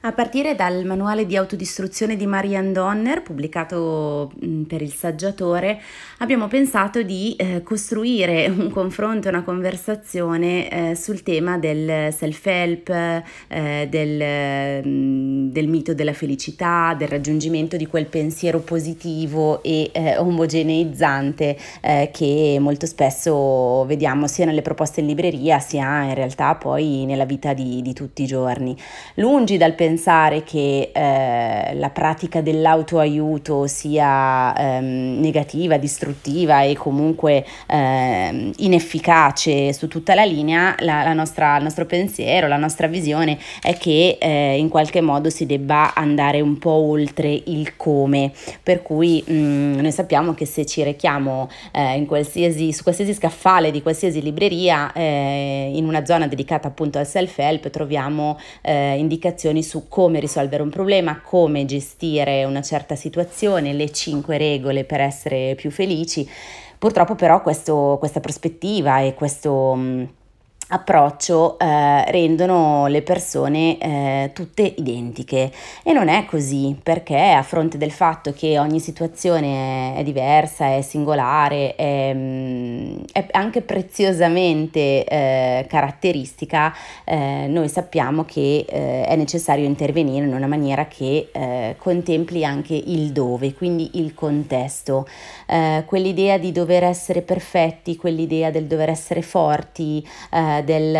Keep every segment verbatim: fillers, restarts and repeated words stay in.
A partire dal manuale di autodistruzione di Marian Donner, pubblicato mh, per Il Saggiatore, abbiamo pensato di eh, costruire un confronto, una conversazione eh, sul tema del self-help, eh, del, mh, del mito della felicità, del raggiungimento di quel pensiero positivo e eh, omogeneizzante eh, che molto spesso vediamo sia nelle proposte in libreria sia in realtà poi nella vita di, di tutti i giorni. Lungi dal pensare che eh, la pratica dell'autoaiuto sia ehm, negativa, distruttiva e comunque ehm, inefficace su tutta la linea, la, la nostra, il nostro pensiero, la nostra visione è che eh, in qualche modo si debba andare un po' oltre il come, per cui mh, noi sappiamo che se ci rechiamo eh, in qualsiasi, su qualsiasi scaffale di qualsiasi libreria eh, in una zona dedicata appunto al self-help troviamo eh, indicazioni su come risolvere un problema, come gestire una certa situazione, le cinque regole per essere più felici. Purtroppo però questo, questa prospettiva e questo mh, approccio eh, rendono le persone eh, tutte identiche e non è così, perché a fronte del fatto che ogni situazione è, è diversa, è singolare, è, mh, è anche preziosamente eh, caratteristica, eh, noi sappiamo che eh, è necessario intervenire in una maniera che eh, contempli anche il dove, quindi il contesto, eh, quell'idea di dover essere perfetti, quell'idea del dover essere forti, eh, Del,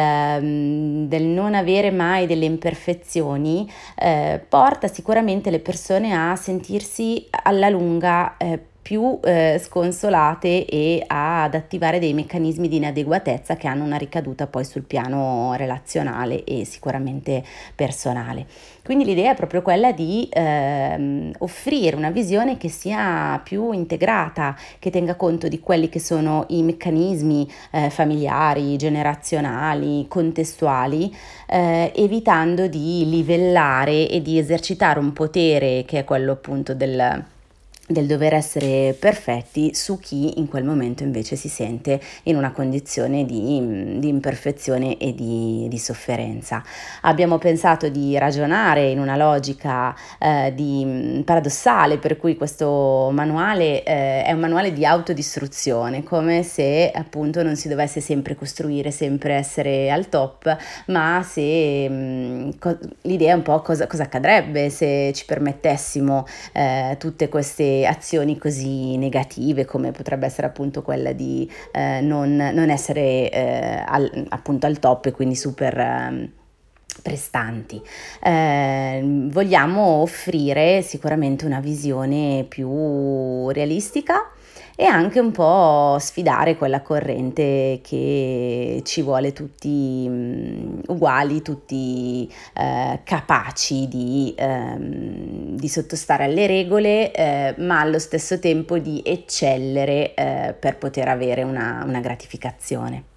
del non avere mai delle imperfezioni eh, porta sicuramente le persone a sentirsi alla lunga eh, più eh, sconsolate e ad attivare dei meccanismi di inadeguatezza che hanno una ricaduta poi sul piano relazionale e sicuramente personale. Quindi l'idea è proprio quella di ehm, offrire una visione che sia più integrata, che tenga conto di quelli che sono i meccanismi eh, familiari, generazionali, contestuali, eh, evitando di livellare e di esercitare un potere che è quello appunto del del dover essere perfetti su chi in quel momento invece si sente in una condizione di, di imperfezione e di, di sofferenza. Abbiamo pensato di ragionare in una logica eh, di, paradossale, per cui questo manuale eh, è un manuale di autodistruzione, come se appunto non si dovesse sempre costruire, sempre essere al top, ma se mh, co- l'idea è un po' cosa, cosa accadrebbe se ci permettessimo eh, tutte queste azioni così negative, come potrebbe essere appunto quella di eh, non, non essere eh, al, appunto al top e quindi super eh, prestanti. Eh, vogliamo offrire sicuramente una visione più realistica e anche un po' sfidare quella corrente che ci vuole tutti mh, uguali, tutti eh, capaci di, ehm, di sottostare alle regole, eh, ma allo stesso tempo di eccellere eh, per poter avere una, una gratificazione.